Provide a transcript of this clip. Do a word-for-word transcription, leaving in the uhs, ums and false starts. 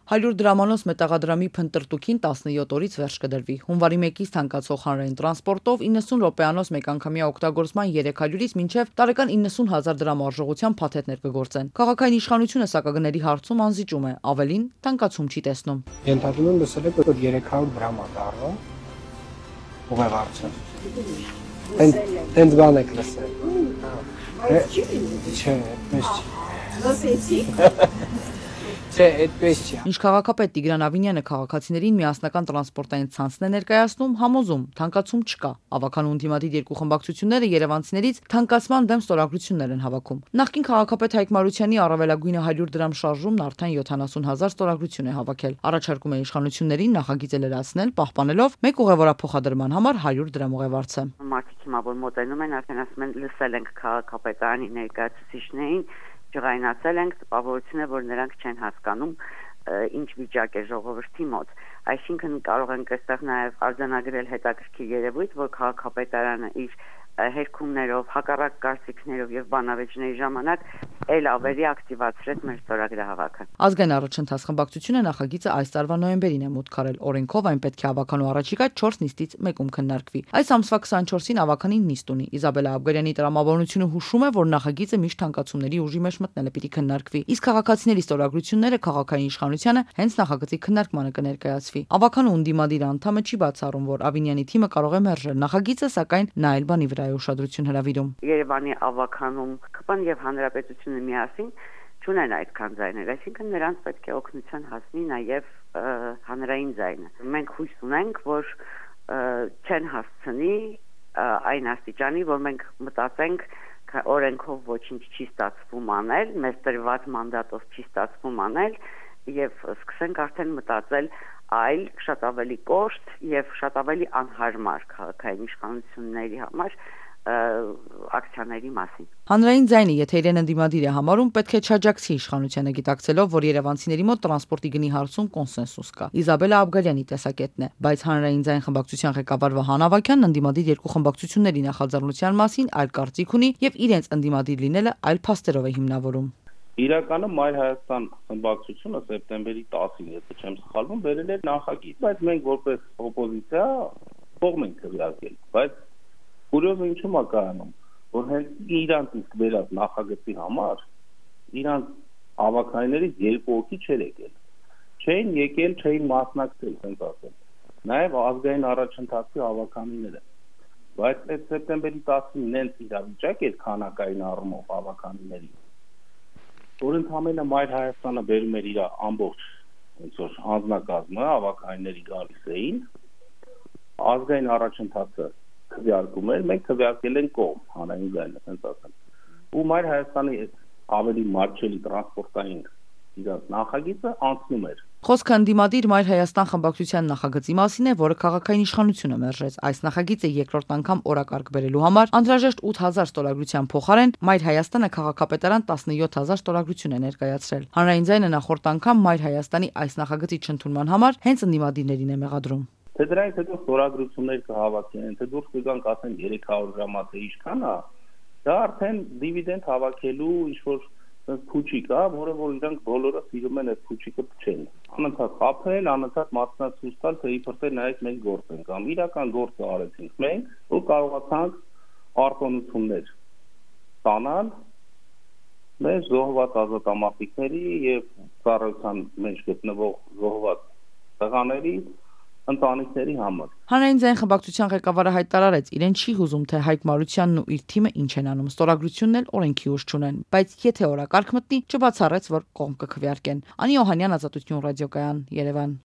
Հարյուր դրամանոց մետաղադրամի փնտրտուքին տասնյոթ օրից վերջ կդրվի։ Հունվարի մեկից թանկացող հանրային տրանսպորտով իննսուն րոպեանոց մեկանգամյա օգտագործման երեք հարյուրից մինչև տարեկան իննսուն հազար դրամ արժողությամբ փաթեթներ կգործեն։ Քաղաքային իշխանությունը սակագների հարցում անզիջում է, ավելին թանկացում չի տեսնում։ Ենթադրում եմ լսել եք, որ երեք հարյուր դրամ է դառնում ուղեղարցը։ Տենց բան եք լսել։ Չէ, այդպես չի։ Լսեցիք։ Չէ, այդպես չի։ Ինչ քաղաքապետ Տիգրան Ավինյանը քաղաքացիներին միասնական տրանսպորտային ցանցն է ներկայացնում, համոզում, թանկացում չկա։ Ավականու ընդդիմադիր երկու խմբակցությունները երևանցիներից թանկացման դեմ ստորագրություններ են հավաքում։ Նախկին քաղաքապետ Հայկ Մարությանի առավելագույնը հարյուր դրամ շարժումն արդեն յոթանասուն հազար ստորագրություն է հավաքել։ Առաջարկում է իշխանություններին նախագիծը լրացնել, պահպանելով մեկ ուղևորափոխադրման համար հարյուր դրամ ուղևորցը։ Մարդիկ հիմա որ մոտենում են, արդեն ասում են լսել ենք քաղաքապետարանի ներկայացուցիչներին, ջղայնացել ենք, տպավորություն է, որ նրանք չեն հասկանում ինչ վիճակ է ժողովրդի մոտ։ Այսինքն կարող ենք այստեղ նաև արձանագրել հետաքրքիր երևույթ, որ քաղաքապետարանը իր հերքումներով, հակառակ կարծիքներով եւ բանավեճների ժամանակ ել ավելի ակտիվացրեց մեր ստորագրահավաքը։ Ազգային առաջընթաց խմբակցությունը նախագիծը այս տարվա նոյեմբերին է մուտք քարել օրենքով, այն պետք է ավականու առաջիկա չորս նիստից մեկում քննարկվի։ Այս ամսվա քսանչորսին ավականին նիստ ունի։ Իզաբելլա Աբգարյանի տրամաբանությունը հուշում է, որ նախագիծը միշտ թանկացումների ուժի մեջ մտնելը պիտի քննարկվի։ Իսկ քաղաքացիների ստորագրությունները քաղաքային իշխանությանը հենց նախագծի քննարկմանը կներկայացվի։ Ավականու ընդդիմադիր անդամը չի բացառում, որ Ավինյանի թիմը կարող է մերժել նախագիծը, սակայն նա այլ բանի վրա է ուշադրություն հրավիրում։ Երևանի ավականում ԿՊ-ն եւ հանրապետությունը միասին չունեն այդքան ձայներ, այսինքն նրանց պետք է օգնության հասնի նաեւ հանրային ձայնը։ Մենք հույս ունենք, որ չեն հասցնի այն աստիճանի, որ մենք մտածենք օրենքով ոչինչ չի ստացվում անել, մեզ տրված մանդատով չի ստացվում անել եւ սկսենք արդեն մտածել այլ շատ ավելի կոշտ եւ շատ ավելի անհարմար քաղաքային իշխանությունների համար ակցիաների մասին։ Հանրային ձայնը, եթե իրեն ընդդիմադիր է համարում, պետք է չաջակցի իշխանությանը, գիտակցելով, որ երևանցիների մոտ տրանսպորտի գնի հարցում կոնսենսուս կա։ Իզաբելլա Աբգարյանի տեսակետն է, բայց հանրային ձայն խմբակցության ղեկավար Վահան Ավագյանն ընդդիմադիր երկու խմբակցությունների նախաձեռնության մասին այլ կարծիք ունի եւ իրենց ընդդիմադիր լինելը այլ փաստերով է հիմնավորում։ Իրականում Մայր Հայաստան խմբակցությունը սեպտեմբերի տասին, եթե չեմ սխալվում, բերել էր նախագիծ, բայց մենք որպես օպոզիցիա կողմ ենք քվեարկել, բայց Կուրիոզը ինչու՞մ է կայանում, որ հենց իրանց իսկ վերած նախագծի համար իրանց ավականներից երկու հոգի չէր եկել, չէին եկել, չէին մասնակցել, ասենք ասել, նաև ազգային առաջընթացի ավականիները, բայց այդ սեպտեմբերի տասին նենց իրավիճակ էր քանակային առումով ավականիների, որ ընդհանրապես Մայր Հայաստանը բերում էր իր ամբողջ ոնց որ հանձնակազմը, ավականիների գալիս էին, ազգային առաջընթացը քվեարկում էր, մենք քվեարկել ենք կողմ, հանրային ձայնը, ասենց ասեմ։ Ու Մայր Հայաստանի ավելի մատչելի տրանսպորտային իրաց նախագիծը անցնում էր։ Խոսքը ընդդիմադիր Մայր Հայաստան խմբակցության նախագծի մասին է, որը քաղաքային իշխանությունը մերժեց։ Այս նախագիծը երկրորդ անգամ օրակարգ բերելու համար անհրաժեշտ ութ հազար ստորագրության փոխարեն Մայր Հայաստանը քաղաքապետարան տասնյոթ հազար ստորագրություն է ներկայացրել։ Հանրային ձայնը նախորդ անգամ Մայր Հայաստանի այս նախագծի չընդունման համար հենց ընդդիմադիրներին է մեղադրում։ Թե դրանից հետո ստորագրություններ կհավաքեն, թե դուրս կգանք ասեն երեք հարյուր գրամա թե ինչքան է, դա արդեն դիվիդենդ հավաքելու ինչ-որ փուչիկ է, որը որ իրանք բոլորը սիրում են այդ փուչիկը փչել։ Անընդհատ խաբել, անընդհատ մասնացույց տալ, թե իբր թե նայեք մենք գործ ենք, կամ իրական գործը արեցինք մենք, ու կարողացանք արտոնություններ ստանալ մեր զոհված ազատամարտիկների եւ ծառայության մեջ գտնվող զոհված տղաների ընտանիքների համար։ Հանրային ձայն խմբակցության ղեկավարը հայտարարեց, իրեն չի հուզում, թե Հայկ Մարությանն ու իր թիմը ինչ են անում, ստորագրությունն էլ օրենքի ուժ չունեն, բայց եթե օրակարգ մտնի, չբացառեց, որ կողմ կքվեարկեն։ Անի Օհանյան, Ազատություն ռադիոկայան, Երևան։